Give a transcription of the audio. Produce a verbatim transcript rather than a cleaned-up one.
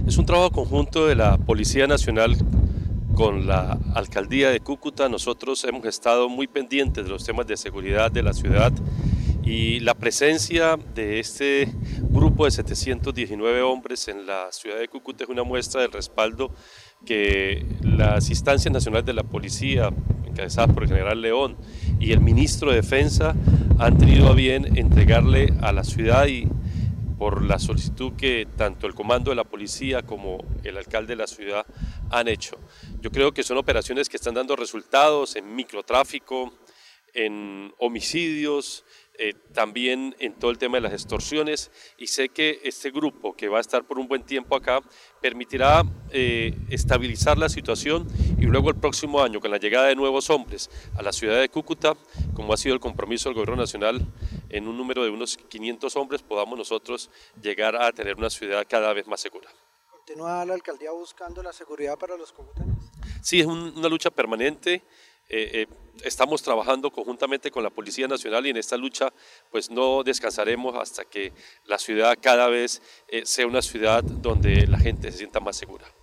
Es un trabajo conjunto de la Policía Nacional con la Alcaldía de Cúcuta. Nosotros hemos estado muy pendientes de los temas de seguridad de la ciudad y la presencia de este grupo de setecientos diecinueve hombres en la ciudad de Cúcuta es una muestra del respaldo que las instancias nacionales de la policía, encabezadas por el general León y el ministro de Defensa, han tenido a bien entregarle a la ciudad, y por la solicitud que tanto el comando de la policía como el alcalde de la ciudad han hecho. Yo creo que son operaciones que están dando resultados en microtráfico, en homicidios, eh, también en todo el tema de las extorsiones, y sé que este grupo que va a estar por un buen tiempo acá permitirá eh, estabilizar la situación, y luego el próximo año, con la llegada de nuevos hombres a la ciudad de Cúcuta, como ha sido el compromiso del gobierno nacional, en un número de unos quinientos hombres podamos nosotros llegar a tener una ciudad cada vez más segura. ¿Continúa la alcaldía buscando la seguridad para los cúcutanos? Sí, es un, una lucha permanente. Eh, eh, estamos trabajando conjuntamente con la Policía Nacional, y en esta lucha pues no descansaremos hasta que la ciudad cada vez eh, sea una ciudad donde la gente se sienta más segura.